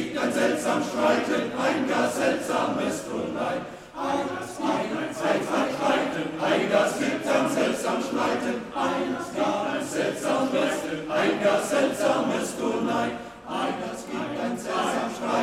gibt ein seltsam Streiten, ein gar seltsames Tonight. Das gibt ein seltsam Streiten, ein gar seltsames, ein gar seltsames Tonight. Das gibt ein seltsam Streiten.